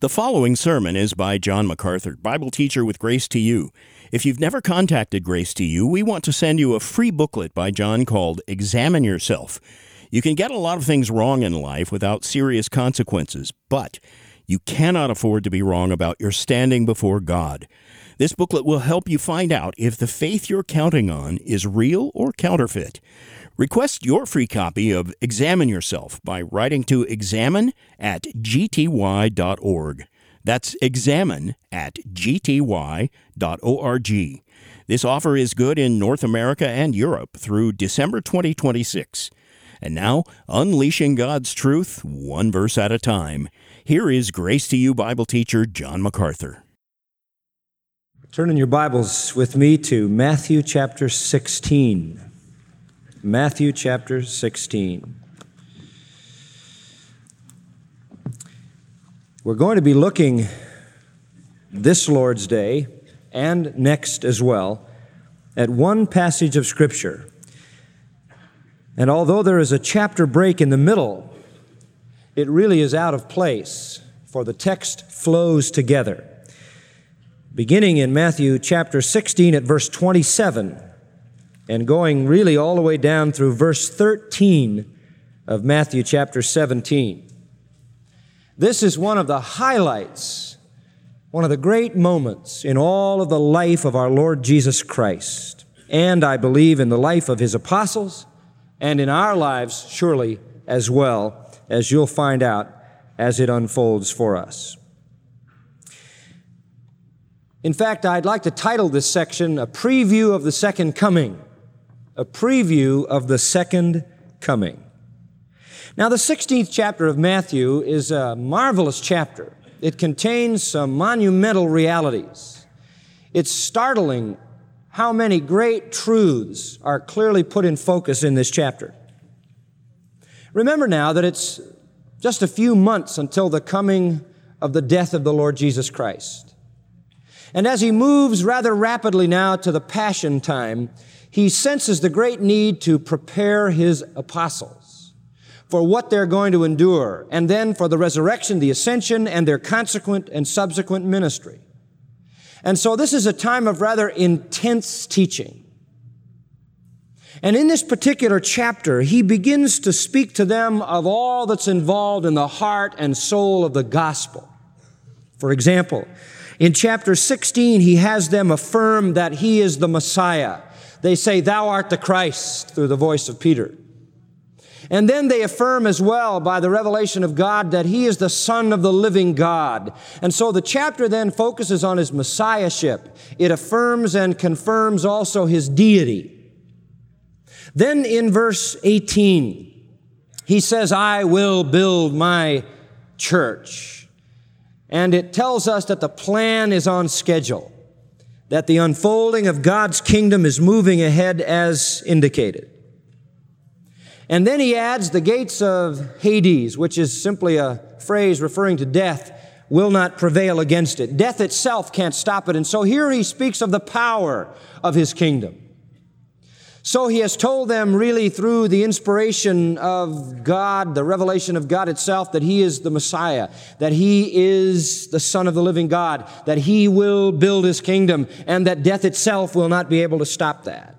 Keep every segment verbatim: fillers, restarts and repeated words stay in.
The following sermon is by John MacArthur, Bible teacher with Grace to You. If you've never contacted Grace to You, we want to send you a free booklet by John called Examine Yourself. You can get a lot of things wrong in life without serious consequences, but you cannot afford to be wrong about your standing before God. This booklet will help you find out if the faith you're counting on is real or counterfeit. Request your free copy of Examine Yourself by writing to examine at g t y dot org. That's examine at g t y dot org. This offer is good in North America and Europe through December twenty twenty-six. And now, unleashing God's truth, one verse at a time. Here is Grace to You Bible teacher John MacArthur. Turn in your Bibles with me to Matthew chapter sixteen. Matthew chapter sixteen. We're going to be looking this Lord's Day and next as well at one passage of Scripture. And although there is a chapter break in the middle, it really is out of place, for the text flows together. Beginning in Matthew chapter sixteen at verse twenty-seven, and going really all the way down through verse thirteen of Matthew chapter seventeen. This is one of the highlights, one of the great moments in all of the life of our Lord Jesus Christ, and I believe in the life of His apostles, and in our lives surely as well, as you'll find out as it unfolds for us. In fact, I'd like to title this section, A Preview of the Second Coming. A preview of the second coming. Now, the sixteenth chapter of Matthew is a marvelous chapter. It contains some monumental realities. It's startling how many great truths are clearly put in focus in this chapter. Remember now that it's just a few months until the coming of the death of the Lord Jesus Christ. And as He moves rather rapidly now to the Passion time, He senses the great need to prepare His apostles for what they're going to endure, and then for the resurrection, the ascension, and their consequent and subsequent ministry. And so this is a time of rather intense teaching. And in this particular chapter, He begins to speak to them of all that's involved in the heart and soul of the gospel. For example, in chapter sixteen, He has them affirm that He is the Messiah. They say, "Thou art the Christ," through the voice of Peter. And then they affirm as well by the revelation of God that He is the Son of the living God. And so the chapter then focuses on His Messiahship. It affirms and confirms also His deity. Then in verse eighteen, He says, "I will build my church." And it tells us that the plan is on schedule, that the unfolding of God's kingdom is moving ahead as indicated. And then He adds the gates of Hades, which is simply a phrase referring to death, will not prevail against it. Death itself can't stop it. And so here He speaks of the power of His kingdom. So He has told them really through the inspiration of God, the revelation of God itself, that He is the Messiah, that He is the Son of the living God, that He will build His kingdom, and that death itself will not be able to stop that.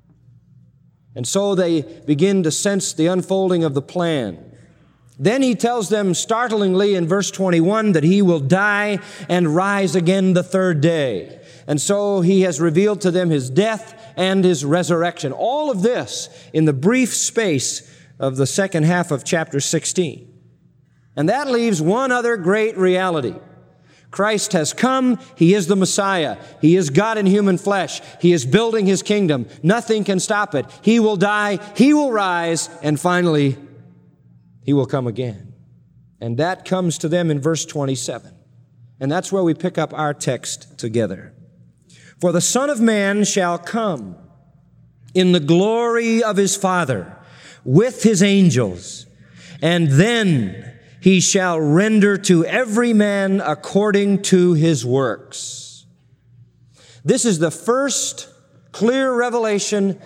And so they begin to sense the unfolding of the plan. Then He tells them startlingly in verse twenty-one that He will die and rise again the third day. And so He has revealed to them His death and His resurrection. All of this in the brief space of the second half of chapter sixteen. And that leaves one other great reality. Christ has come. He is the Messiah. He is God in human flesh. He is building His kingdom. Nothing can stop it. He will die. He will rise. And finally, He will come again. And that comes to them in verse twenty-seven. And that's where we pick up our text together. "For the Son of Man shall come in the glory of His Father with His angels, and then He shall render to every man according to his works." This is the first clear revelation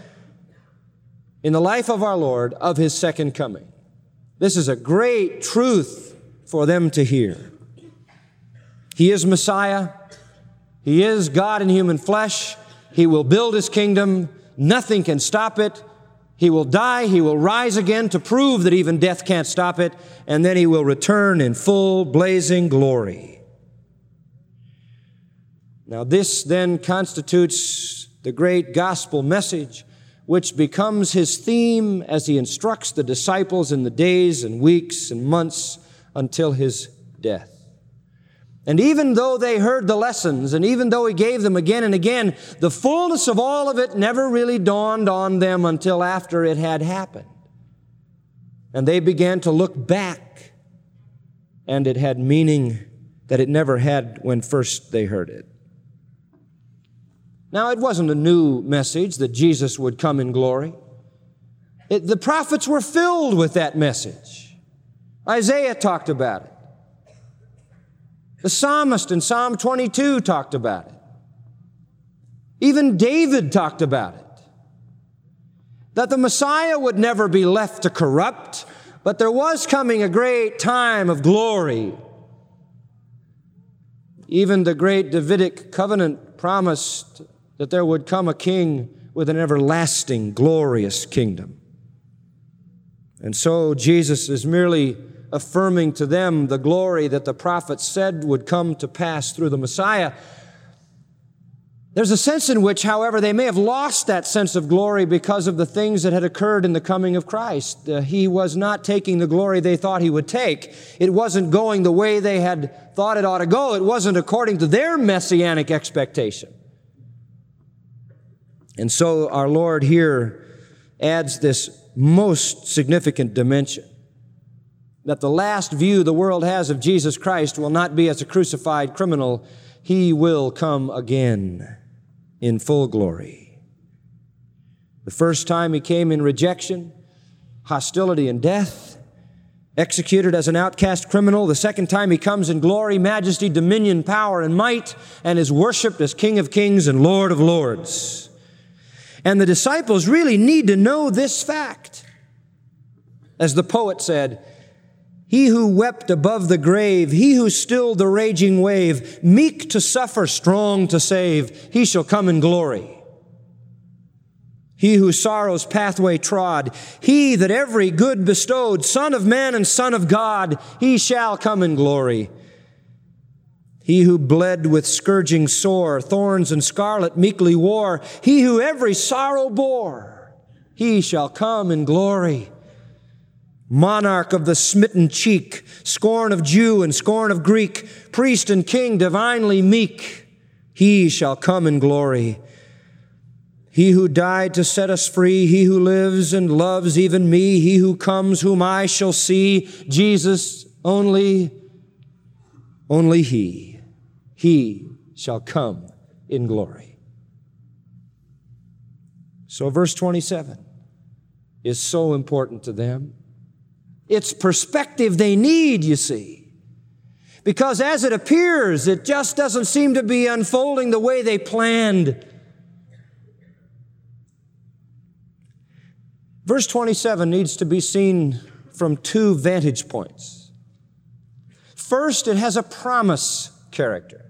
in the life of our Lord of His second coming. This is a great truth for them to hear. He is Messiah. He is God in human flesh. He will build His kingdom. Nothing can stop it. He will die. He will rise again to prove that even death can't stop it. And then He will return in full, blazing glory. Now, this then constitutes the great gospel message, which becomes His theme as He instructs the disciples in the days and weeks and months until His death. And even though they heard the lessons, and even though He gave them again and again, the fullness of all of it never really dawned on them until after it had happened. And they began to look back, and it had meaning that it never had when first they heard it. Now, it wasn't a new message that Jesus would come in glory. It, the prophets were filled with that message. Isaiah talked about it. The psalmist in Psalm twenty-two talked about it. Even David talked about it. That the Messiah would never be left to corrupt, but there was coming a great time of glory. Even the great Davidic covenant promised that there would come a king with an everlasting, glorious kingdom. And so Jesus is merely affirming to them the glory that the prophets said would come to pass through the Messiah. There's a sense in which, however, they may have lost that sense of glory because of the things that had occurred in the coming of Christ. Uh, he was not taking the glory they thought He would take. It wasn't going the way they had thought it ought to go. It wasn't according to their messianic expectation. And so our Lord here adds this most significant dimension, that the last view the world has of Jesus Christ will not be as a crucified criminal. He will come again in full glory. The first time He came in rejection, hostility, and death, executed as an outcast criminal. The second time He comes in glory, majesty, dominion, power, and might, and is worshiped as King of kings and Lord of lords. And the disciples really need to know this fact. As the poet said, He who wept above the grave, He who stilled the raging wave, meek to suffer, strong to save, He shall come in glory. He who sorrow's pathway trod, He that every good bestowed, Son of man and Son of God, He shall come in glory. He who bled with scourging sore, thorns and scarlet meekly wore, He who every sorrow bore, He shall come in glory. Monarch of the smitten cheek, scorn of Jew and scorn of Greek, priest and king divinely meek, He shall come in glory. He who died to set us free, He who lives and loves even me, He who comes whom I shall see, Jesus only, only He, He shall come in glory. So verse twenty-seven is so important to them. It's perspective they need, you see. Because as it appears, it just doesn't seem to be unfolding the way they planned. Verse twenty-seven needs to be seen from two vantage points. First, it has a promise character.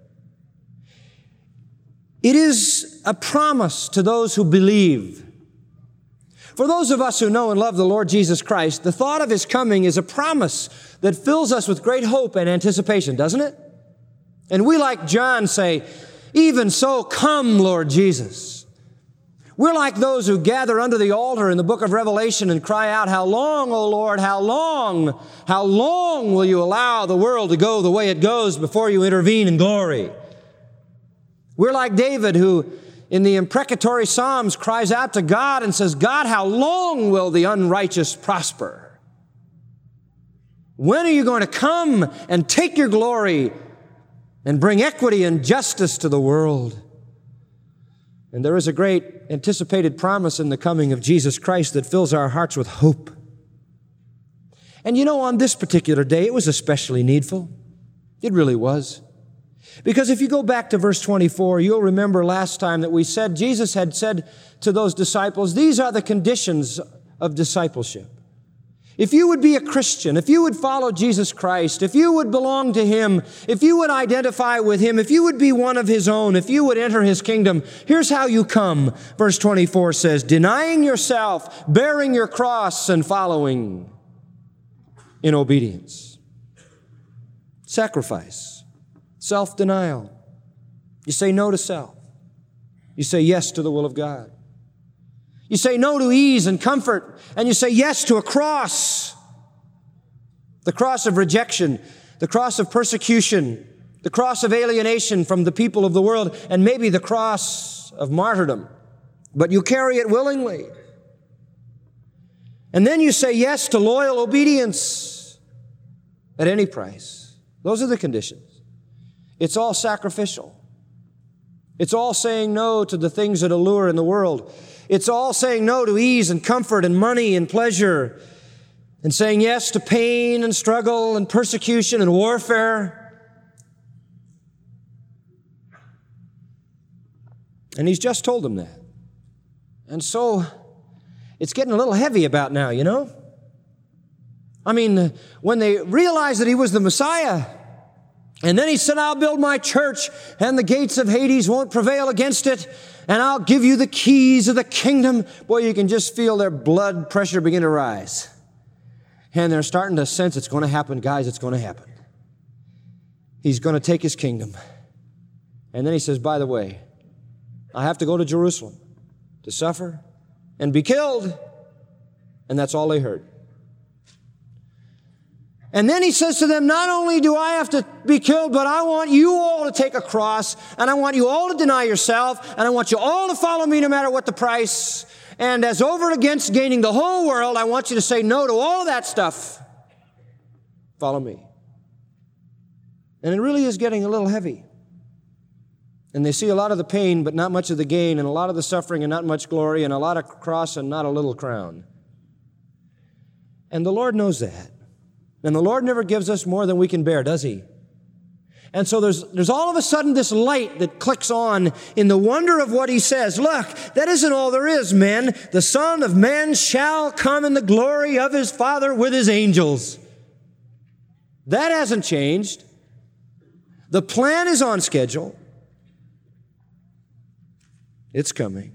It is a promise to those who believe. For those of us who know and love the Lord Jesus Christ, the thought of His coming is a promise that fills us with great hope and anticipation, doesn't it? And we, like John, say, "Even so, come, Lord Jesus." We're like those who gather under the altar in the book of Revelation and cry out, "How long, O Lord, how long, how long will you allow the world to go the way it goes before you intervene in glory?" We're like David, who in the imprecatory Psalms cries out to God and says, "God, how long will the unrighteous prosper? When are you going to come and take your glory and bring equity and justice to the world?" And there is a great anticipated promise in the coming of Jesus Christ that fills our hearts with hope. And you know, on this particular day, it was especially needful. It really was. Because if you go back to verse twenty-four, you'll remember last time that we said, Jesus had said to those disciples, these are the conditions of discipleship. If you would be a Christian, if you would follow Jesus Christ, if you would belong to Him, if you would identify with Him, if you would be one of His own, if you would enter His kingdom, here's how you come. Verse twenty-four says, denying yourself, bearing your cross, and following in obedience. Sacrifice, self-denial. You say no to self. You say yes to the will of God. You say no to ease and comfort, and you say yes to a cross. The cross of rejection, the cross of persecution, the cross of alienation from the people of the world, and maybe the cross of martyrdom. But you carry it willingly. And then you say yes to loyal obedience at any price. Those are the conditions. It's all sacrificial. It's all saying no to the things that allure in the world. It's all saying no to ease and comfort and money and pleasure, and saying yes to pain and struggle and persecution and warfare. And He's just told them that. And so it's getting a little heavy about now, you know? I mean, when they realized that He was the Messiah, and then He said, I'll build my church, and the gates of Hades won't prevail against it, and I'll give you the keys of the kingdom. Boy, you can just feel their blood pressure begin to rise. And they're starting to sense it's going to happen. Guys, it's going to happen. He's going to take His kingdom. And then He says, by the way, I have to go to Jerusalem to suffer and be killed. And that's all they heard. And then He says to them, not only do I have to be killed, but I want you all to take a cross, and I want you all to deny yourself, and I want you all to follow me no matter what the price. And as over and against gaining the whole world, I want you to say no to all that stuff. Follow me. And it really is getting a little heavy. And they see a lot of the pain, but not much of the gain, and a lot of the suffering and not much glory, and a lot of cross and not a little crown. And the Lord knows that. And the Lord never gives us more than we can bear, does He? And so there's, there's all of a sudden this light that clicks on in the wonder of what He says. Look, that isn't all there is, men. The Son of Man shall come in the glory of His Father with His angels. That hasn't changed. The plan is on schedule. It's coming.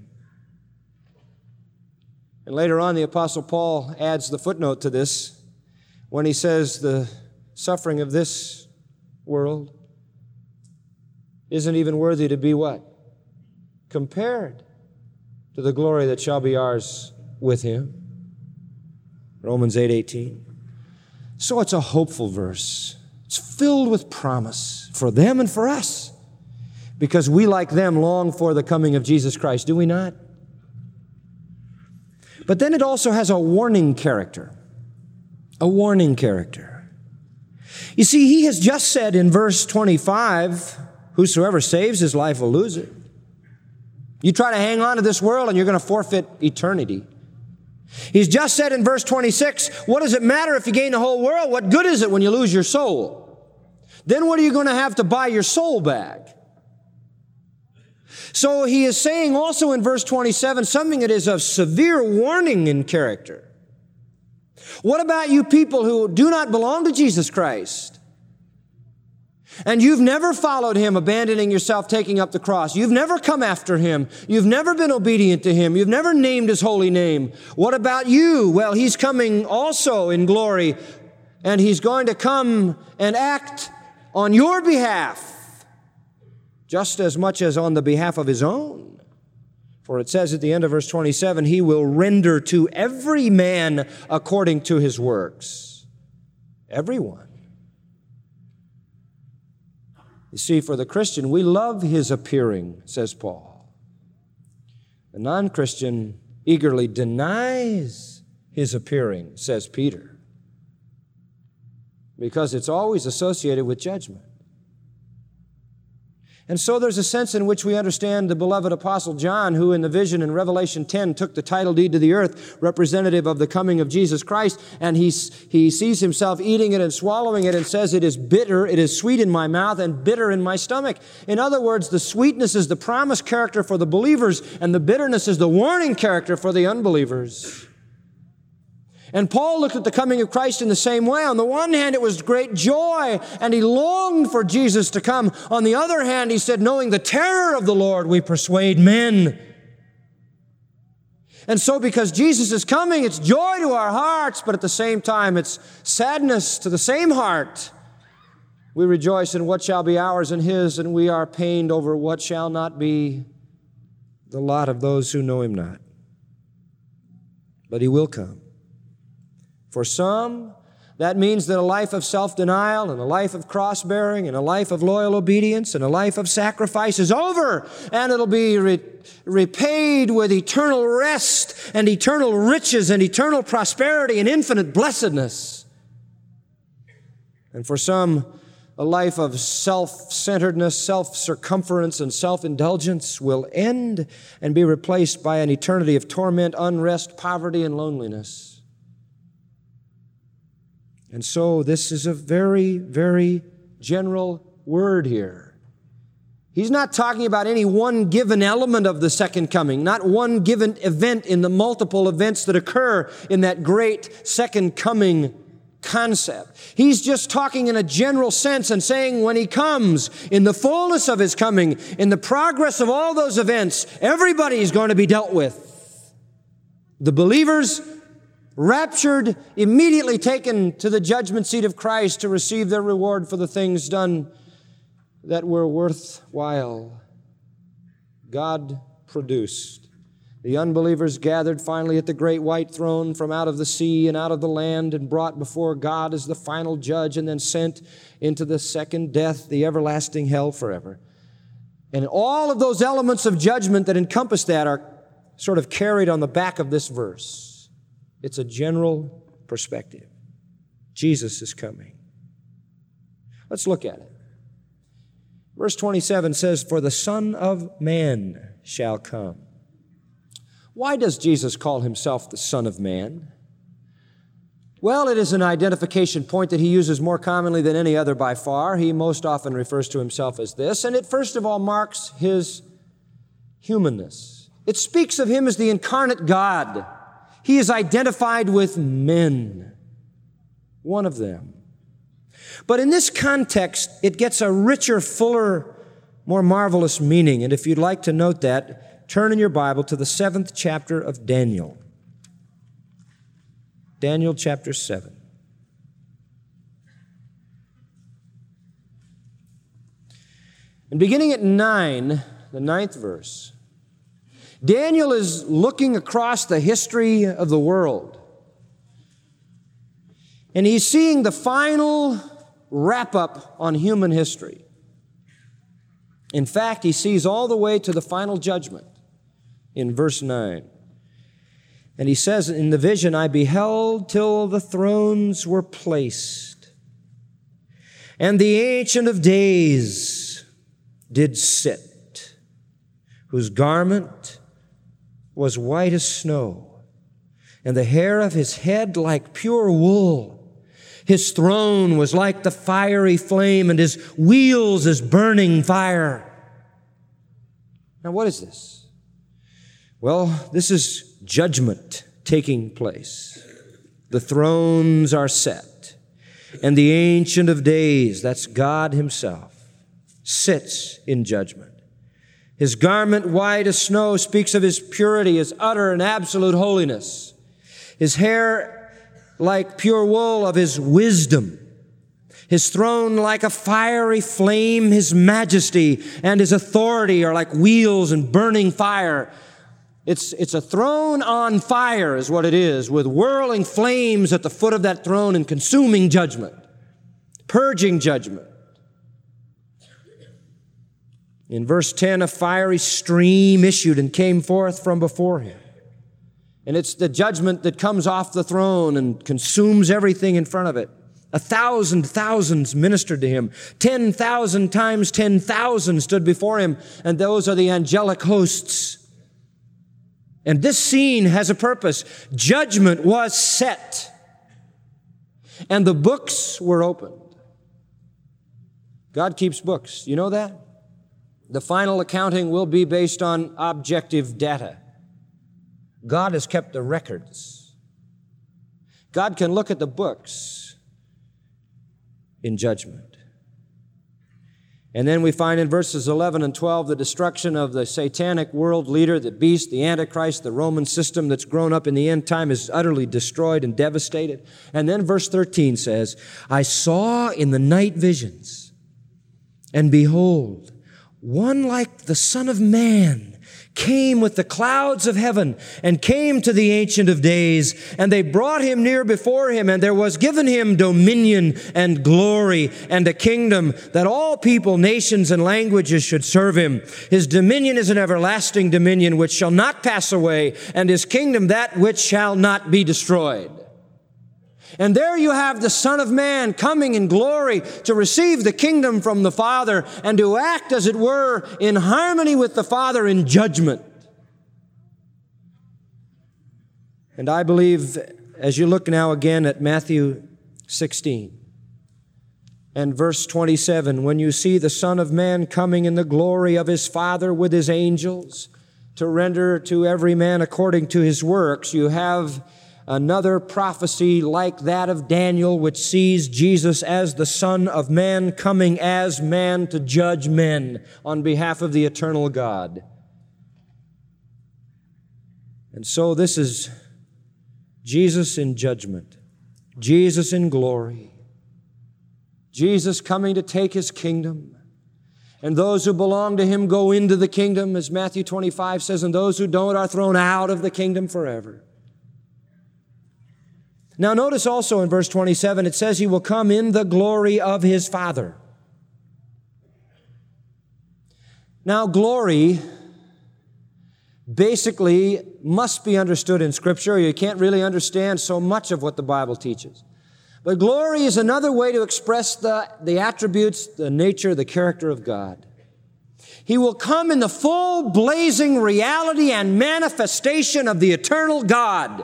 And later on, the Apostle Paul adds the footnote to this when he says the suffering of this world isn't even worthy to be what? Compared to the glory that shall be ours with Him. Romans eight eighteen. So it's a hopeful verse. It's filled with promise for them and for us, because we, like them, long for the coming of Jesus Christ, do we not? But then it also has a warning character. A warning character. You see, He has just said in verse twenty-five, whosoever saves his life will lose it. You try to hang on to this world and you're going to forfeit eternity. He's just said in verse twenty-six, what does it matter if you gain the whole world? What good is it when you lose your soul? Then what are you going to have to buy your soul back? So He is saying also in verse twenty-seven something that is of severe warning in character. What about you people who do not belong to Jesus Christ? And you've never followed Him, abandoning yourself, taking up the cross. You've never come after Him. You've never been obedient to Him. You've never named His holy name. What about you? Well, He's coming also in glory, and He's going to come and act on your behalf, just as much as on the behalf of His own. For it says at the end of verse twenty-seven, He will render to every man according to his works. Everyone. You see, for the Christian, we love His appearing, says Paul. The non-Christian eagerly denies His appearing, says Peter, because it's always associated with judgment. And so there's a sense in which we understand the beloved Apostle John, who in the vision in Revelation ten took the title deed to the earth, representative of the coming of Jesus Christ, and he, he sees himself eating it and swallowing it and says, it is bitter, it is sweet in my mouth and bitter in my stomach. In other words, the sweetness is the promise character for the believers, and the bitterness is the warning character for the unbelievers. And Paul looked at the coming of Christ in the same way. On the one hand, it was great joy, and he longed for Jesus to come. On the other hand, he said, knowing the terror of the Lord, we persuade men. And so because Jesus is coming, it's joy to our hearts, but at the same time, it's sadness to the same heart. We rejoice in what shall be ours and his, and we are pained over what shall not be the lot of those who know him not. But he will come. For some, that means that a life of self-denial and a life of cross-bearing and a life of loyal obedience and a life of sacrifice is over, and it'll be re- repaid with eternal rest and eternal riches and eternal prosperity and infinite blessedness. And for some, a life of self-centeredness, self-circumference, and self-indulgence will end and be replaced by an eternity of torment, unrest, poverty, and loneliness. And so this is a very, very general word here. He's not talking about any one given element of the second coming, not one given event in the multiple events that occur in that great second coming concept. He's just talking in a general sense and saying when he comes, in the fullness of his coming, in the progress of all those events, everybody is going to be dealt with. The believers raptured, immediately taken to the judgment seat of Christ to receive their reward for the things done that were worthwhile. God produced. The unbelievers gathered finally at the great white throne from out of the sea and out of the land and brought before God as the final judge and then sent into the second death, the everlasting hell forever. And all of those elements of judgment that encompass that are sort of carried on the back of this verse. It's a general perspective. Jesus is coming. Let's look at it. Verse twenty-seven says, "For the Son of Man shall come." Why does Jesus call himself the Son of Man? Well, it is an identification point that he uses more commonly than any other by far. He most often refers to himself as this, and it first of all marks his humanness. It speaks of him as the incarnate God. He is identified with men, one of them. But in this context, it gets a richer, fuller, more marvelous meaning. And if you'd like to note that, turn in your Bible to the seventh chapter of Daniel. Daniel chapter seven. And beginning at nine, the ninth verse, Daniel is looking across the history of the world. And he's seeing the final wrap-up on human history. In fact, he sees all the way to the final judgment in verse nine. And he says, "In the vision I beheld till the thrones were placed, and the Ancient of Days did sit, whose garment was white as snow, and the hair of his head like pure wool. His throne was like the fiery flame, and his wheels as burning fire." Now, what is this? Well, this is judgment taking place. The thrones are set, and the Ancient of Days, that's God himself, sits in judgment. His garment white as snow speaks of his purity, his utter and absolute holiness. His hair like pure wool, of his wisdom. His throne like a fiery flame, his majesty and his authority are like wheels and burning fire. It's, it's a throne on fire is what it is, with whirling flames at the foot of that throne and consuming judgment, purging judgment. In verse ten, a fiery stream issued and came forth from before him. And it's the judgment that comes off the throne and consumes everything in front of it. A thousand thousands ministered to him. Ten thousand times ten thousand stood before him, and those are the angelic hosts. And this scene has a purpose. Judgment was set, and the books were opened. God keeps books. You know that? The final accounting will be based on objective data. God has kept the records. God can look at the books in judgment. And then we find in verses eleven and twelve the destruction of the satanic world leader, the beast, the Antichrist, the Roman system that's grown up in the end time is utterly destroyed and devastated. And then verse thirteen says, I saw in the night visions, and behold, one like the Son of Man came with the clouds of heaven and came to the Ancient of Days, and they brought him near before him, and there was given him dominion and glory and a kingdom that all people, nations, and languages should serve him. His dominion is an everlasting dominion which shall not pass away, and his kingdom that which shall not be destroyed. And there you have the Son of Man coming in glory to receive the kingdom from the Father and to act, as it were, in harmony with the Father in judgment. And I believe, as you look now again at Matthew sixteen and verse twenty-seven, when you see the Son of Man coming in the glory of his Father with his angels to render to every man according to his works, you have another prophecy like that of Daniel, which sees Jesus as the Son of Man coming as man to judge men on behalf of the eternal God. And so this is Jesus in judgment, Jesus in glory, Jesus coming to take his kingdom. And those who belong to him go into the kingdom, as Matthew twenty-five says, and those who don't are thrown out of the kingdom forever. Now notice also in verse twenty-seven, it says he will come in the glory of his Father. Now glory basically must be understood in Scripture. You can't really understand so much of what the Bible teaches. But glory is another way to express the, the attributes, the nature, the character of God. He will come in the full blazing reality and manifestation of the eternal God.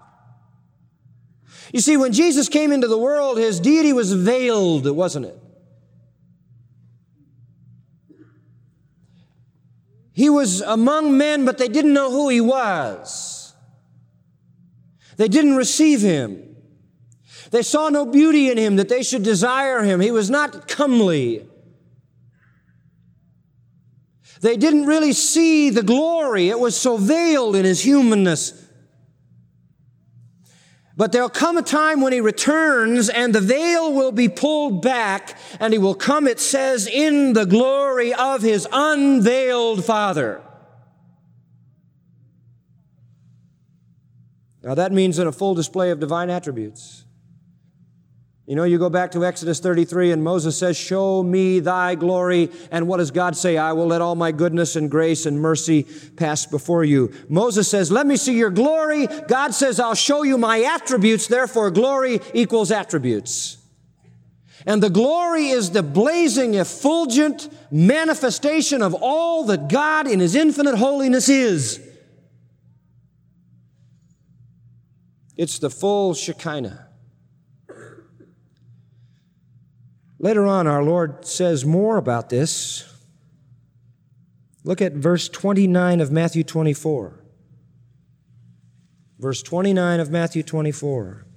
You see, when Jesus came into the world, his deity was veiled, wasn't it? He was among men, but they didn't know who he was. They didn't receive him. They saw no beauty in him that they should desire him. He was not comely. They didn't really see the glory. It was so veiled in his humanness. But there'll come a time when he returns and the veil will be pulled back and he will come, it says, in the glory of his unveiled Father. Now that means in a full display of divine attributes. You know, you go back to Exodus thirty-three and Moses says, show me thy glory. And what does God say? I will let all my goodness and grace and mercy pass before you. Moses says, let me see your glory. God says, I'll show you my attributes. Therefore, glory equals attributes. And the glory is the blazing, effulgent manifestation of all that God in his infinite holiness is. It's the full Shekinah. Later on, our Lord says more about this. Look at verse twenty-nine of Matthew twenty-four. Verse twenty-nine of Matthew twenty-four.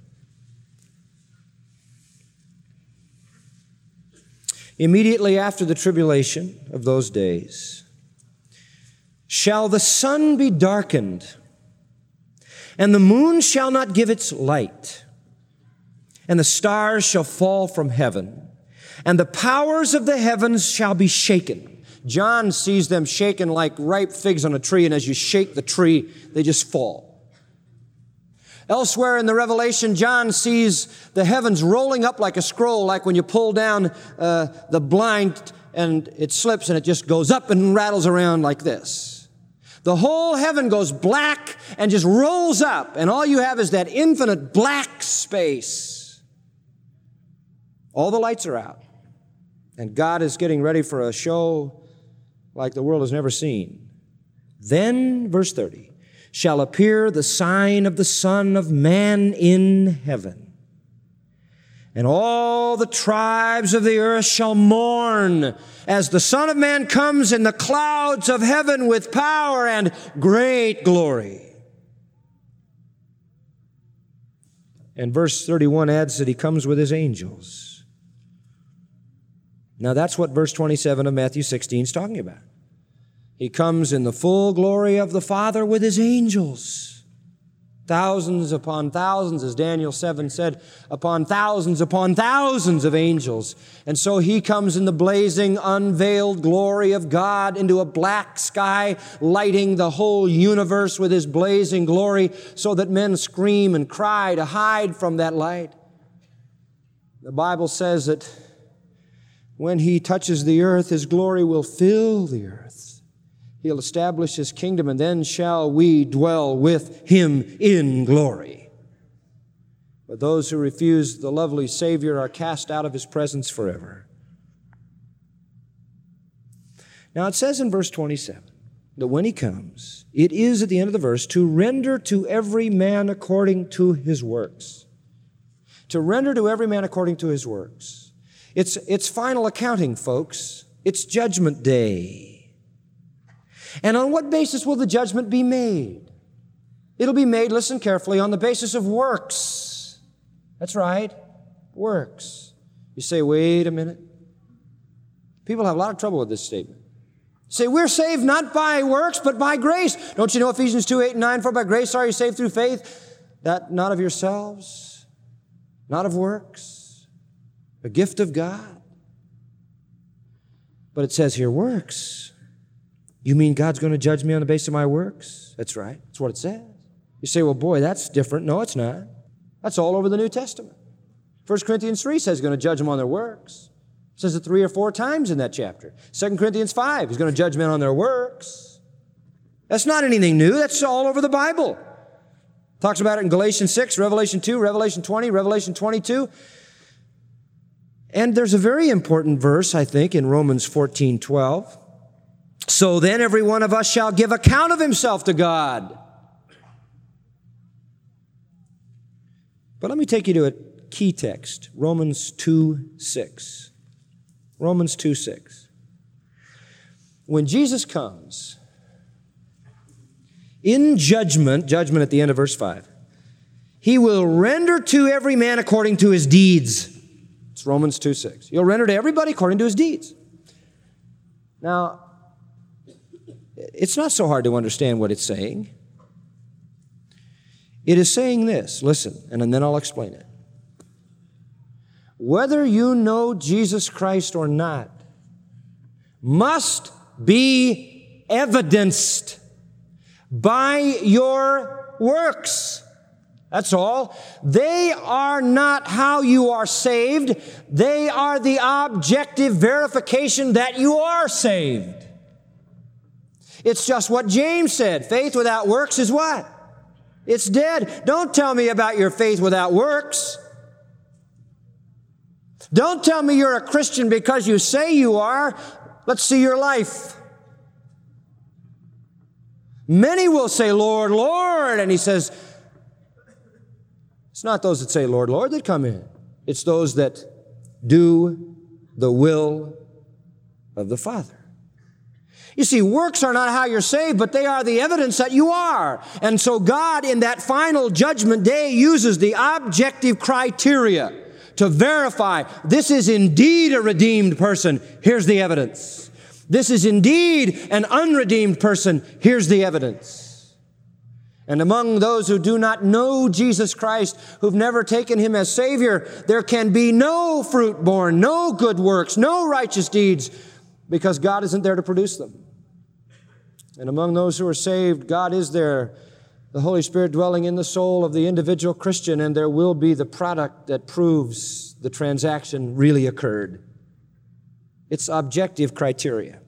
Immediately after the tribulation of those days, shall the sun be darkened, and the moon shall not give its light, and the stars shall fall from heaven, and the powers of the heavens shall be shaken. John sees them shaken like ripe figs on a tree, and as you shake the tree, they just fall. Elsewhere in the Revelation, John sees the heavens rolling up like a scroll, like when you pull down uh, the blind and it slips and it just goes up and rattles around like this. The whole heaven goes black and just rolls up, and all you have is that infinite black space. All the lights are out. And God is getting ready for a show like the world has never seen. Then, verse thirty, shall appear the sign of the Son of Man in heaven. And all the tribes of the earth shall mourn as the Son of Man comes in the clouds of heaven with power and great glory. And verse thirty-one adds that he comes with his angels. Now that's what verse twenty-seven of Matthew sixteen is talking about. He comes in the full glory of the Father with his angels. Thousands upon thousands, as Daniel seven said, upon thousands upon thousands of angels. And so he comes in the blazing, unveiled glory of God into a black sky, lighting the whole universe with his blazing glory so that men scream and cry to hide from that light. The Bible says that when he touches the earth, his glory will fill the earth. He'll establish his kingdom, and then shall we dwell with him in glory. But those who refuse the lovely Savior are cast out of his presence forever. Now it says in verse twenty-seven that when he comes, it is at the end of the verse, to render to every man according to his works. To render to every man according to his works. It's, it's final accounting, folks. It's judgment day. And on what basis will the judgment be made? It'll be made, listen carefully, on the basis of works. That's right, works. You say, wait a minute. People have a lot of trouble with this statement. Say, we're saved not by works, but by grace. Don't you know Ephesians two, eight, and nine, for by grace are you saved through faith, that not of yourselves, not of works, a gift of God. But it says here, works. You mean God's going to judge me on the basis of my works? That's right. That's what it says. You say, well, boy, that's different. No, it's not. That's all over the New Testament. First Corinthians three says he's going to judge them on their works. It says it three or four times in that chapter. Second Corinthians five, he's going to judge men on their works. That's not anything new. That's all over the Bible. Talks about it in Galatians six, Revelation two, Revelation twenty, Revelation twenty-two. And there's a very important verse, I think, in Romans fourteen, twelve. So then every one of us shall give account of himself to God. But let me take you to a key text, Romans two, six. Romans two, six. When Jesus comes, in judgment, judgment at the end of verse five, he will render to every man according to his deeds. It's Romans two, six. He'll render to everybody according to his deeds. Now, it's not so hard to understand what it's saying. It is saying this, listen, and then I'll explain it. Whether you know Jesus Christ or not must be evidenced by your works. That's all. They are not how you are saved. They are the objective verification that you are saved. It's just what James said. Faith without works is what? It's dead. Don't tell me about your faith without works. Don't tell me you're a Christian because you say you are. Let's see your life. Many will say, Lord, Lord. And he says, it's not those that say, Lord, Lord, that come in. It's those that do the will of the Father. You see, works are not how you're saved, but they are the evidence that you are. And so God, in that final judgment day, uses the objective criteria to verify this is indeed a redeemed person. Here's the evidence. This is indeed an unredeemed person. Here's the evidence. And among those who do not know Jesus Christ, who've never taken him as Savior, there can be no fruit born, no good works, no righteous deeds, because God isn't there to produce them. And among those who are saved, God is there, the Holy Spirit dwelling in the soul of the individual Christian, and there will be the product that proves the transaction really occurred. It's objective criteria.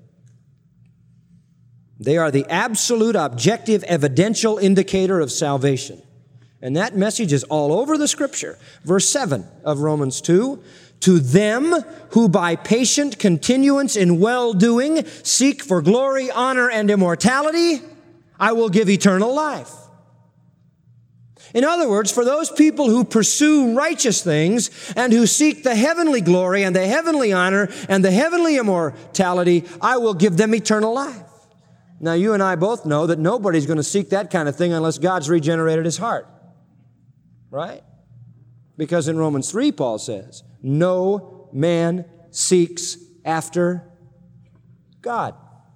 They are the absolute, objective, evidential indicator of salvation. And that message is all over the Scripture. Verse seven of Romans two, to them who by patient continuance in well-doing seek for glory, honor, and immortality, I will give eternal life. In other words, for those people who pursue righteous things and who seek the heavenly glory and the heavenly honor and the heavenly immortality, I will give them eternal life. Now, you and I both know that nobody's going to seek that kind of thing unless God's regenerated his heart. Right? Because in Romans three, Paul says, no man seeks after God.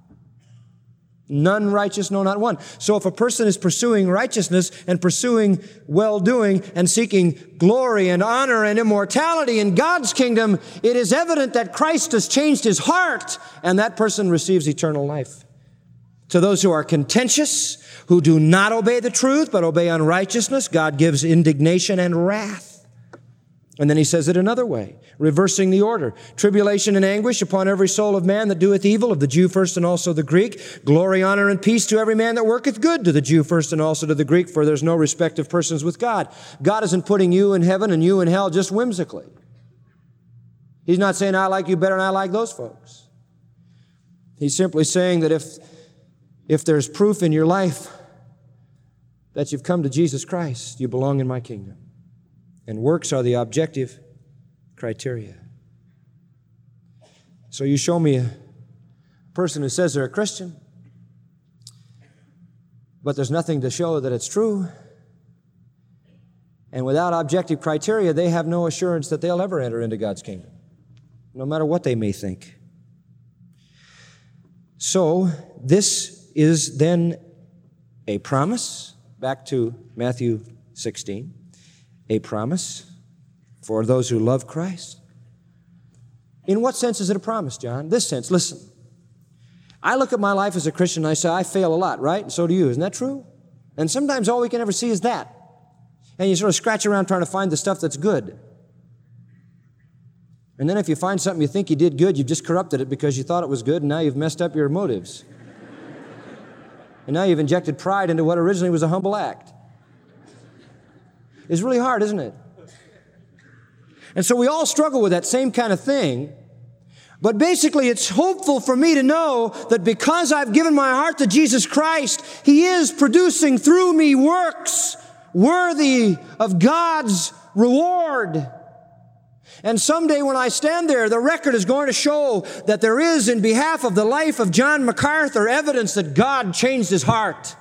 None righteous, no, not one. So if a person is pursuing righteousness and pursuing well-doing and seeking glory and honor and immortality in God's kingdom, it is evident that Christ has changed his heart, and that person receives eternal life. To those who are contentious, who do not obey the truth but obey unrighteousness, God gives indignation and wrath. And then he says it another way, reversing the order. Tribulation and anguish upon every soul of man that doeth evil, of the Jew first and also the Greek. Glory, honor, and peace to every man that worketh good, to the Jew first and also to the Greek, for there's no respect of persons with God. God isn't putting you in heaven and you in hell just whimsically. He's not saying, I like you better than I like those folks. He's simply saying that if, if there's proof in your life that you've come to Jesus Christ, you belong in my kingdom. And works are the objective criteria. So you show me a person who says they're a Christian, but there's nothing to show that it's true. And without objective criteria, they have no assurance that they'll ever enter into God's kingdom, no matter what they may think. So this is then a promise, back to Matthew sixteen. A promise for those who love Christ. In what sense is it a promise, John? This sense, listen. I look at my life as a Christian and I say, I fail a lot, right? And so do you. Isn't that true? And sometimes all we can ever see is that. And you sort of scratch around trying to find the stuff that's good. And then if you find something you think you did good, you've just corrupted it because you thought it was good, and now you've messed up your motives. And now you've injected pride into what originally was a humble act. It's really hard, isn't it? And so we all struggle with that same kind of thing. But basically, it's hopeful for me to know that because I've given my heart to Jesus Christ, He is producing through me works worthy of God's reward. And someday when I stand there, the record is going to show that there is, in behalf of the life of John MacArthur, evidence that God changed his heart.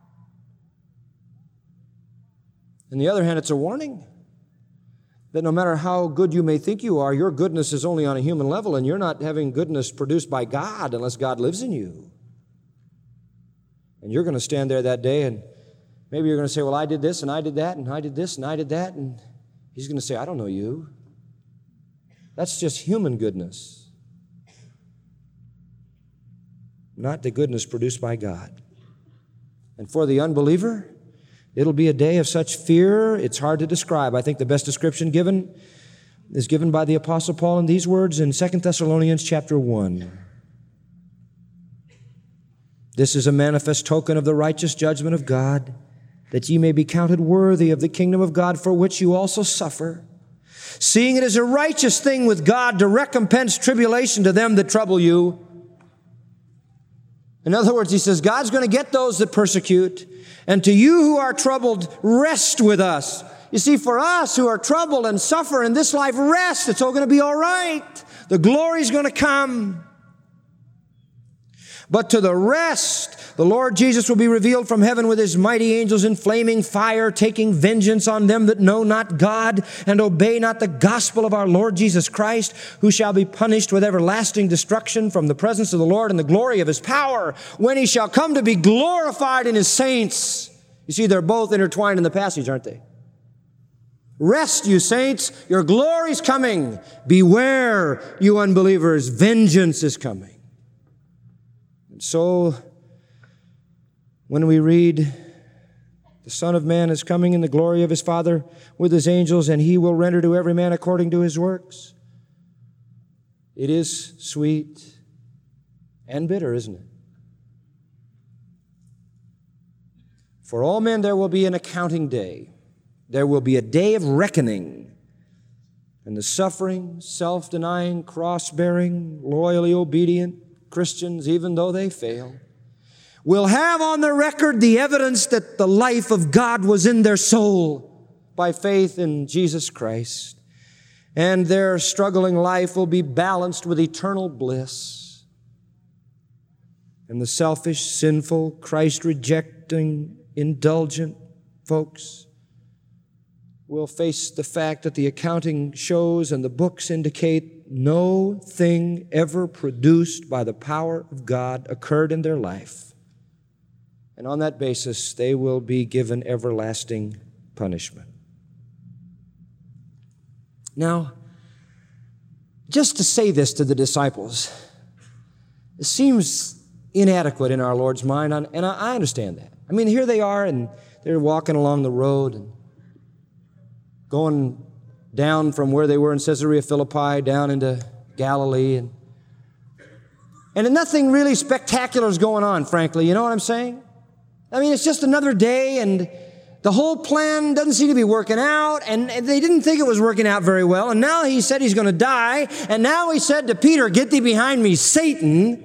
On the other hand, it's a warning that no matter how good you may think you are, your goodness is only on a human level, and you're not having goodness produced by God unless God lives in you. And you're going to stand there that day, and maybe you're going to say, well, I did this, and I did that, and I did this, and I did that, and He's going to say, I don't know you. That's just human goodness, not the goodness produced by God. And for the unbeliever, it'll be a day of such fear, it's hard to describe. I think the best description given is given by the Apostle Paul in these words in Second Thessalonians chapter one. This is a manifest token of the righteous judgment of God, that ye may be counted worthy of the kingdom of God, for which you also suffer, seeing it is a righteous thing with God to recompense tribulation to them that trouble you. In other words, he says, God's going to get those that persecute. And to you who are troubled, rest with us. You see, for us who are troubled and suffer in this life, rest. It's all going to be all right. The glory's going to come. But to the rest, the Lord Jesus will be revealed from heaven with His mighty angels in flaming fire, taking vengeance on them that know not God and obey not the gospel of our Lord Jesus Christ, who shall be punished with everlasting destruction from the presence of the Lord and the glory of His power, when He shall come to be glorified in His saints. You see, they're both intertwined in the passage, aren't they? Rest, you saints, your glory's coming. Beware, you unbelievers, vengeance is coming. So, when we read, the Son of Man is coming in the glory of His Father with His angels, and He will render to every man according to his works, it is sweet and bitter, isn't it? For all men there will be an accounting day. There will be a day of reckoning. And the suffering, self-denying, cross-bearing, loyally obedient Christians, even though they fail, will have on their record the evidence that the life of God was in their soul by faith in Jesus Christ. And their struggling life will be balanced with eternal bliss. And the selfish, sinful, Christ-rejecting, indulgent folks will face the fact that the accounting shows and the books indicate no thing ever produced by the power of God occurred in their life. And on that basis, they will be given everlasting punishment. Now, just to say this to the disciples, it seems inadequate in our Lord's mind, and I understand that. I mean, here they are, and they're walking along the road and going down from where they were in Caesarea Philippi down into Galilee. And, and nothing really spectacular is going on, frankly. You know what I'm saying? I mean, it's just another day, and the whole plan doesn't seem to be working out, and they didn't think it was working out very well. And now he said he's going to die, and now he said to Peter, "Get thee behind me, Satan."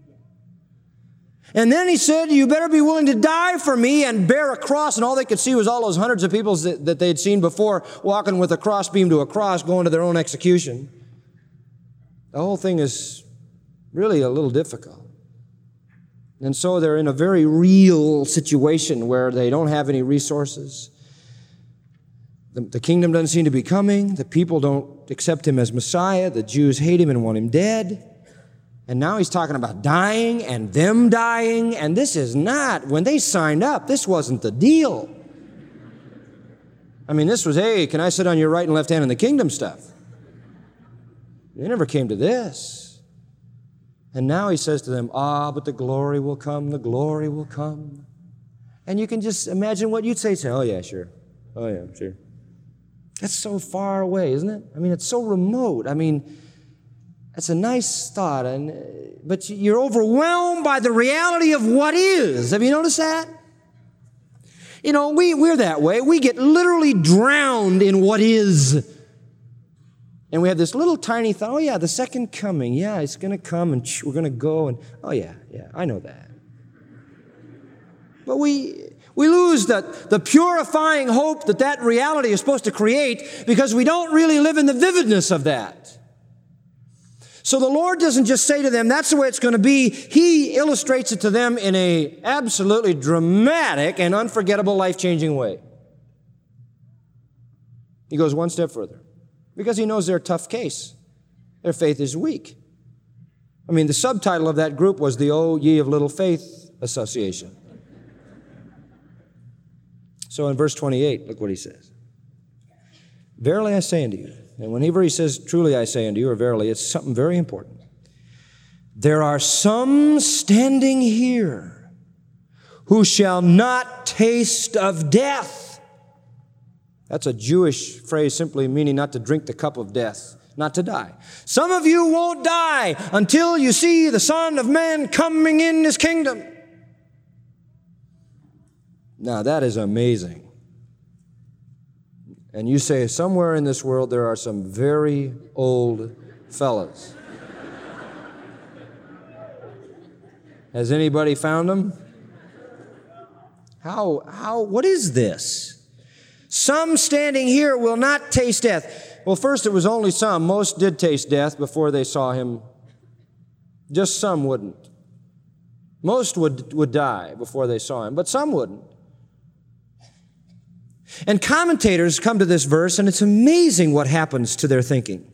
And then he said, "You better be willing to die for me and bear a cross." And all they could see was all those hundreds of people that, that they'd seen before walking with a crossbeam to a cross, going to their own execution. The whole thing is really a little difficult. And so they're in a very real situation where they don't have any resources. The, the kingdom doesn't seem to be coming. The people don't accept him as Messiah. The Jews hate him and want him dead. And now he's talking about dying and them dying. And this is not, when they signed up, this wasn't the deal. I mean, this was, hey, can I sit on your right and left hand in the kingdom stuff? They never came to this. And now he says to them, ah, but the glory will come, the glory will come. And you can just imagine what you'd say. Say, oh, yeah, sure. Oh, yeah, sure. That's so far away, isn't it? I mean, it's so remote. I mean, that's a nice thought, and but you're overwhelmed by the reality of what is. Have you noticed that? You know, we, we're that way. We get literally drowned in what is. And we have this little tiny thought, oh yeah, the second coming, yeah, it's going to come and we're going to go, and oh yeah, yeah, I know that. But we we lose the, the purifying hope that that reality is supposed to create because we don't really live in the vividness of that. So the Lord doesn't just say to them, that's the way it's going to be. He illustrates it to them in a absolutely dramatic and unforgettable, life-changing way. He goes one step further. Because he knows they're a tough case. Their faith is weak. I mean, the subtitle of that group was the O Ye of Little Faith Association. So in verse twenty-eight, look what he says. Verily I say unto you, and whenever he says, truly I say unto you, or verily, it's something very important. There are some standing here who shall not taste of death. That's a Jewish phrase simply meaning not to drink the cup of death, not to die. Some of you won't die until you see the Son of Man coming in his kingdom. Now that is amazing. And you say somewhere in this world there are some very old fellas. Has anybody found them? How, how, what is this? Some standing here will not taste death. Well, first, it was only some. Most did taste death before they saw him. Just some wouldn't. Most would, would die before they saw him, but some wouldn't. And commentators come to this verse, and it's amazing what happens to their thinking.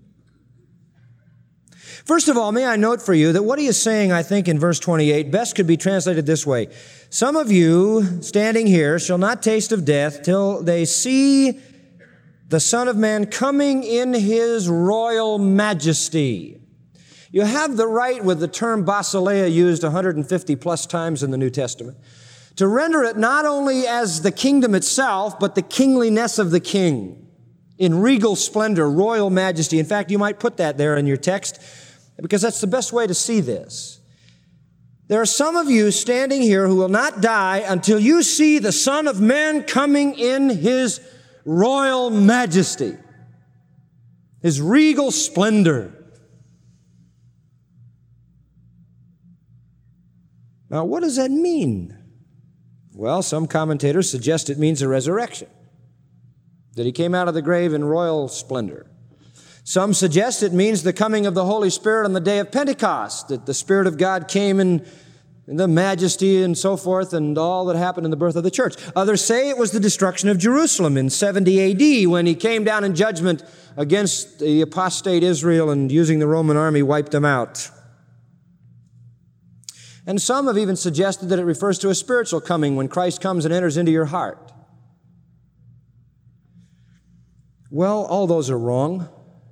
First of all, may I note for you that what he is saying, I think, in verse twenty-eight, best could be translated this way. Some of you standing here shall not taste of death till they see the Son of Man coming in his royal majesty. You have the right with the term basileia used one hundred fifty plus times in the New Testament to render it not only as the kingdom itself, but the kingliness of the king in regal splendor, royal majesty. In fact, you might put that there in your text, because that's the best way to see this. There are some of you standing here who will not die until you see the Son of Man coming in his royal majesty, his regal splendor. Now, what does that mean? Well, some commentators suggest it means a resurrection, that he came out of the grave in royal splendor. Some suggest it means the coming of the Holy Spirit on the day of Pentecost, that the Spirit of God came and and the majesty and so forth and all that happened in the birth of the church. Others say it was the destruction of Jerusalem in seventy A D when he came down in judgment against the apostate Israel and using the Roman army wiped them out. And some have even suggested that it refers to a spiritual coming when Christ comes and enters into your heart. Well, all those are wrong.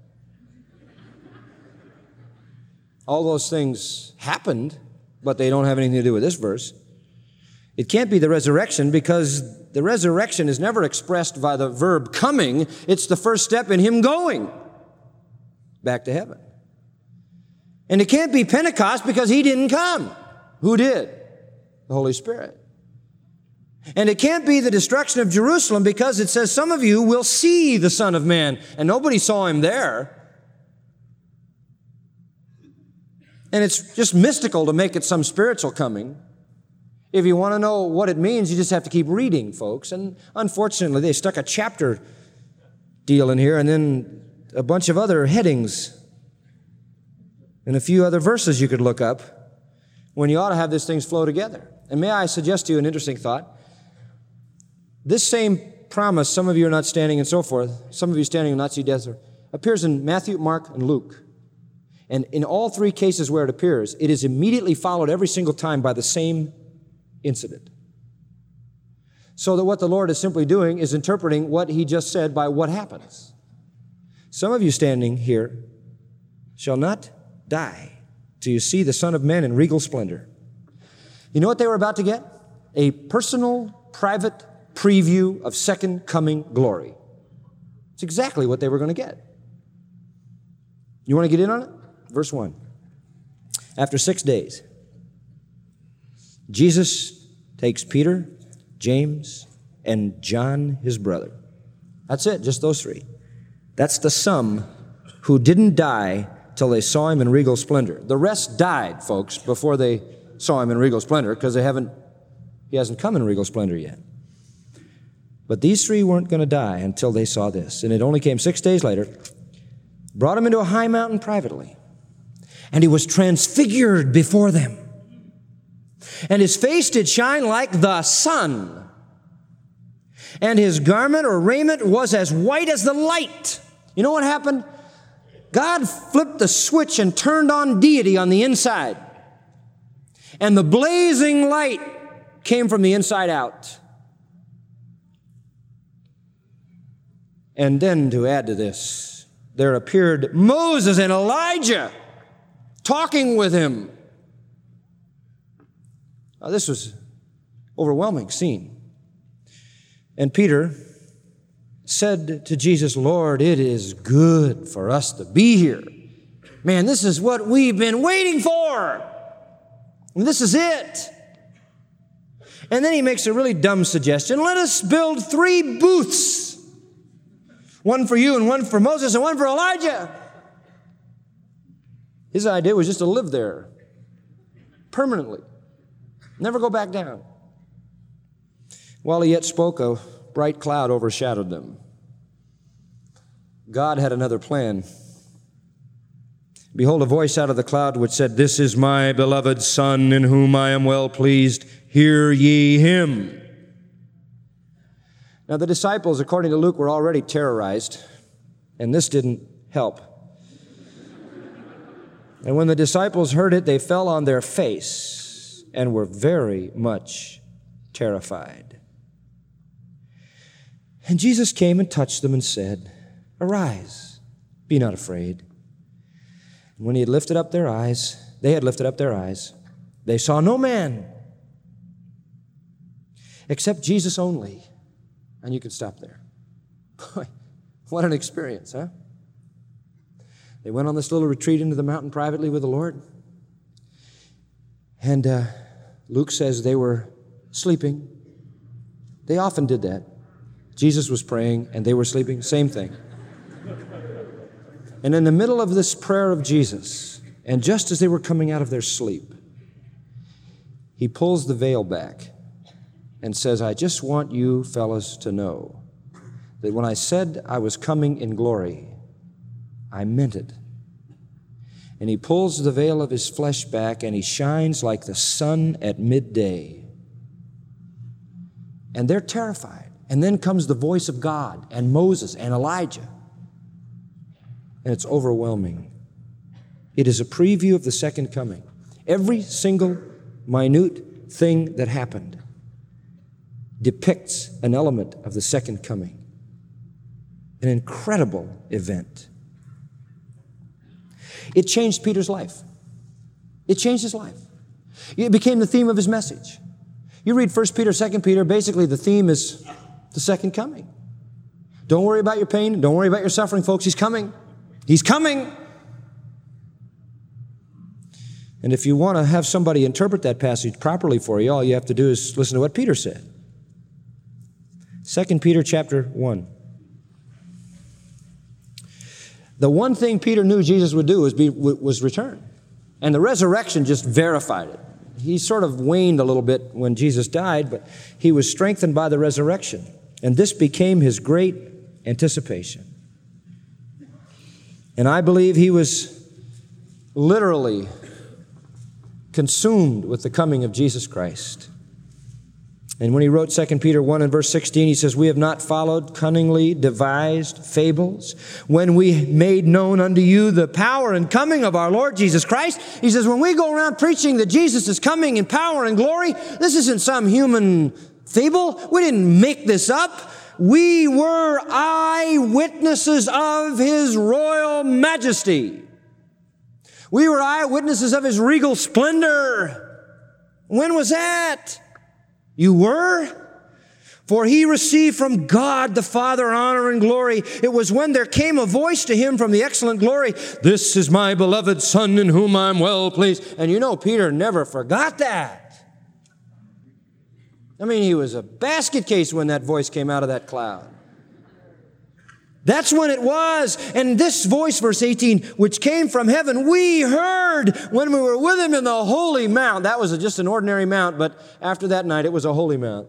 All those things happened, but they don't have anything to do with this verse. It can't be the resurrection because the resurrection is never expressed by the verb coming. It's the first step in him going back to heaven. And it can't be Pentecost because he didn't come. Who did? The Holy Spirit. And it can't be the destruction of Jerusalem because it says some of you will see the Son of Man, and nobody saw him there. And it's just mystical to make it some spiritual coming. If you want to know what it means, you just have to keep reading, folks. And unfortunately, they stuck a chapter deal in here and then a bunch of other headings and a few other verses you could look up when you ought to have these things flow together. And may I suggest to you an interesting thought? This same promise, some of you are not standing and so forth, some of you standing will not see death, appears in Matthew, Mark, and Luke. And in all three cases where it appears, it is immediately followed every single time by the same incident. So that what the Lord is simply doing is interpreting what he just said by what happens. Some of you standing here shall not die till you see the Son of Man in regal splendor. You know what they were about to get? A personal, private preview of second coming glory. It's exactly what they were going to get. You want to get in on it? Verse one. After six days, Jesus takes Peter, James, and John, his brother. That's it, just those three. That's the sum who didn't die till they saw him in regal splendor. The rest died, folks, before they saw him in regal splendor because they haven't, he hasn't come in regal splendor yet. But these three weren't going to die until they saw this. And it only came six days later. Brought him into a high mountain privately. And he was transfigured before them. And his face did shine like the sun. And his garment or raiment was as white as the light. You know what happened? God flipped the switch and turned on deity on the inside. And the blazing light came from the inside out. And then to add to this, there appeared Moses and Elijah talking with him. Now, this was an overwhelming scene. And Peter said to Jesus, Lord, it is good for us to be here. Man, this is what we've been waiting for. And this is it. And then he makes a really dumb suggestion. Let us build three booths. One for you and one for Moses and one for Elijah. His idea was just to live there permanently. Never go back down. While he yet spoke, a bright cloud overshadowed them. God had another plan. Behold, a voice out of the cloud which said, This is my beloved Son, in whom I am well pleased. Hear ye him. Now, the disciples, according to Luke, were already terrorized, and this didn't help. And when the disciples heard it, they fell on their face and were very much terrified. And Jesus came and touched them and said, Arise, be not afraid. And when he had lifted up their eyes, they had lifted up their eyes, they saw no man except Jesus only. And you can stop there. Boy, what an experience, huh? They went on this little retreat into the mountain privately with the Lord. And uh, Luke says they were sleeping. They often did that. Jesus was praying and they were sleeping. Same thing. And in the middle of this prayer of Jesus, and just as they were coming out of their sleep, he pulls the veil back and says, I just want you fellas to know that when I said I was coming in glory, I meant it. And he pulls the veil of his flesh back, and he shines like the sun at midday. And they're terrified. And then comes the voice of God and Moses and Elijah. And it's overwhelming. It is a preview of the second coming. Every single minute thing that happened depicts an element of the second coming. An incredible event. It changed Peter's life. It changed his life. It became the theme of his message. You read First Peter, Second Peter, basically the theme is the second coming. Don't worry about your pain. Don't worry about your suffering, folks. He's coming. He's coming. And if you want to have somebody interpret that passage properly for you, all you have to do is listen to what Peter said. Second Peter chapter one. The one thing Peter knew Jesus would do was, be, was return. And the resurrection just verified it. He sort of waned a little bit when Jesus died, but he was strengthened by the resurrection. And this became his great anticipation. And I believe he was literally consumed with the coming of Jesus Christ. And when he wrote Second Peter one and verse sixteen, he says, "We have not followed cunningly devised fables when we made known unto you the power and coming of our Lord Jesus Christ." He says, when we go around preaching that Jesus is coming in power and glory, this isn't some human fable. We didn't make this up. We were eyewitnesses of his royal majesty. We were eyewitnesses of his regal splendor. When was that? You were? For he received from God the Father honor and glory. It was when there came a voice to him from the excellent glory, "This is my beloved Son in whom I'm well pleased." And you know, Peter never forgot that. I mean, he was a basket case when that voice came out of that cloud. That's when it was. And this voice, verse eighteen, which came from heaven, we heard when we were with him in the holy mount. That was just an ordinary mount, but after that night, it was a holy mount.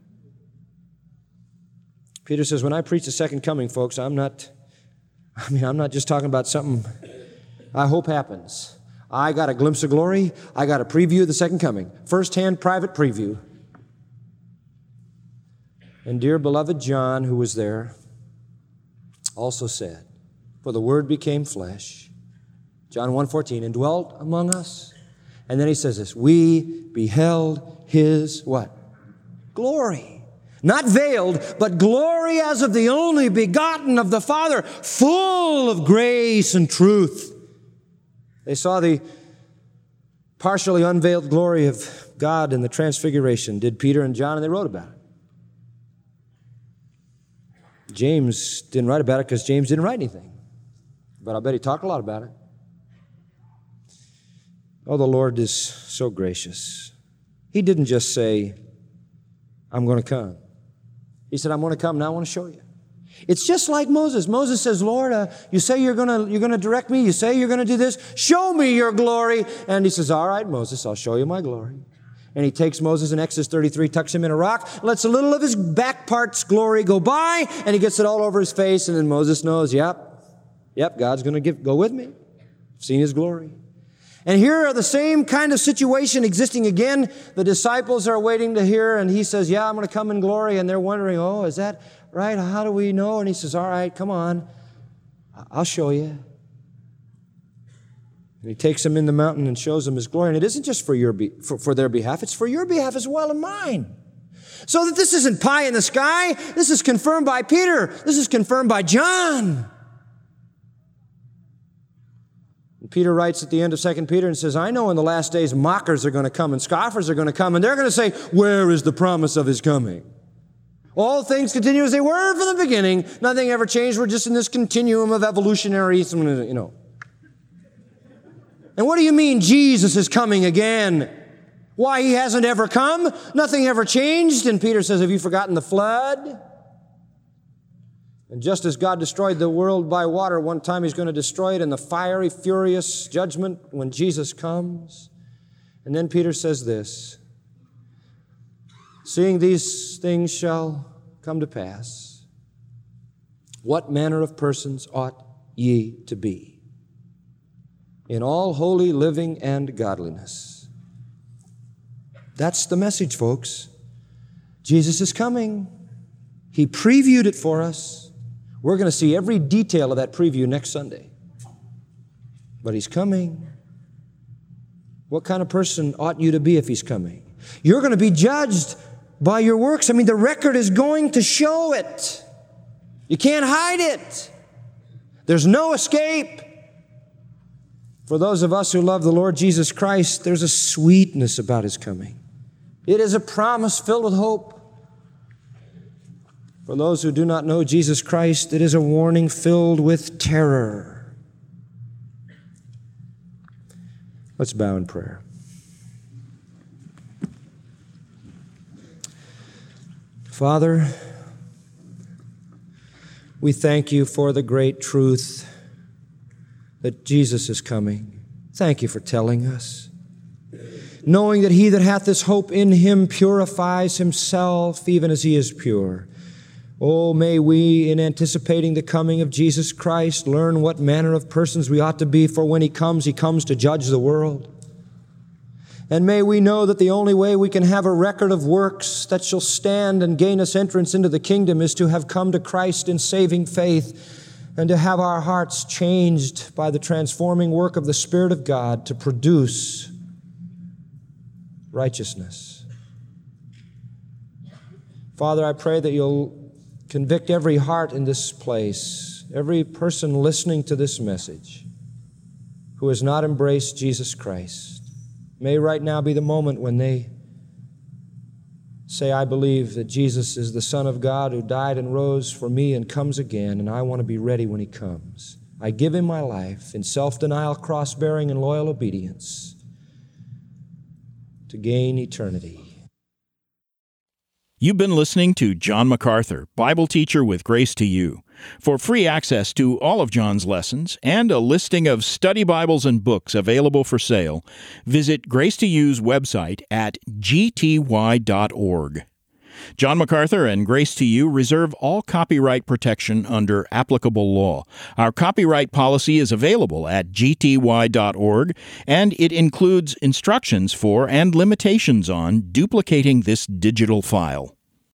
Peter says, when I preach the second coming, folks, I'm not, I mean, I'm not just talking about something I hope happens. I got a glimpse of glory. I got a preview of the second coming. First-hand private preview. And dear beloved John, who was there, also said, "For the Word became flesh," John one fourteen, "and dwelt among us." And then he says this, "We beheld his" what? Glory. Not veiled, but glory as of the only begotten of the Father, full of grace and truth. They saw the partially unveiled glory of God in the transfiguration, did Peter and John, and they wrote about it. James didn't write about it because James didn't write anything. But I bet he talked a lot about it. Oh, the Lord is so gracious. He didn't just say, "I'm going to come." He said, "I'm going to come, now I want to show you." It's just like Moses. Moses says, "Lord, uh, you say you're going to, you're going to direct me. You say you're going to do this. Show me your glory." And he says, "All right, Moses, I'll show you my glory." And he takes Moses in Exodus thirty-three, tucks him in a rock, lets a little of his back part's glory go by, and he gets it all over his face. And then Moses knows, yep, yep, God's going to give, go with me. I've seen his glory. And here are the same kind of situation existing again. The disciples are waiting to hear, and he says, "Yeah, I'm going to come in glory." And they're wondering, "Oh, is that right? How do we know?" And he says, "All right, come on. I'll show you." And he takes them in the mountain and shows them his glory. And it isn't just for your be- for, for their behalf, it's for your behalf as well and mine. So that this isn't pie in the sky. This is confirmed by Peter. This is confirmed by John. And Peter writes at the end of Second Peter and says, "I know in the last days mockers are going to come and scoffers are going to come, and they're going to say, 'Where is the promise of his coming?' All things continue as they were from the beginning. Nothing ever changed. We're just in this continuum of evolutionary, you know. And what do you mean Jesus is coming again? Why, he hasn't ever come? Nothing ever changed." And Peter says, "Have you forgotten the flood?" And just as God destroyed the world by water, one time he's going to destroy it in the fiery, furious judgment when Jesus comes. And then Peter says this, "Seeing these things shall come to pass, what manner of persons ought ye to be?" in all holy living and godliness. That's the message, folks. Jesus is coming. He previewed it for us. We're going to see every detail of that preview next Sunday. But He's coming. What kind of person ought you to be if He's coming? You're going to be judged by your works. I mean, the record is going to show it. You can't hide it. There's no escape. For those of us who love the Lord Jesus Christ, there's a sweetness about His coming. It is a promise filled with hope. For those who do not know Jesus Christ, it is a warning filled with terror. Let's bow in prayer. Father, we thank You for the great truth that Jesus is coming. Thank You for telling us. Knowing that he that hath this hope in Him purifies himself even as he is pure. Oh, may we, in anticipating the coming of Jesus Christ, learn what manner of persons we ought to be, for when He comes, He comes to judge the world. And may we know that the only way we can have a record of works that shall stand and gain us entrance into the kingdom is to have come to Christ in saving faith and to have our hearts changed by the transforming work of the Spirit of God to produce righteousness. Father, I pray that You'll convict every heart in this place, every person listening to this message who has not embraced Jesus Christ. May right now be the moment when they say, I believe that Jesus is the Son of God who died and rose for me and comes again, and I want to be ready when He comes. I give Him my life in self-denial, cross-bearing, and loyal obedience to gain eternity. You've been listening to John MacArthur, Bible teacher with Grace to You. For free access to all of John's lessons and a listing of study Bibles and books available for sale, visit Grace to You's website at g t y dot org. John MacArthur and Grace to You reserve all copyright protection under applicable law. Our copyright policy is available at g t y dot org, and it includes instructions for and limitations on duplicating this digital file.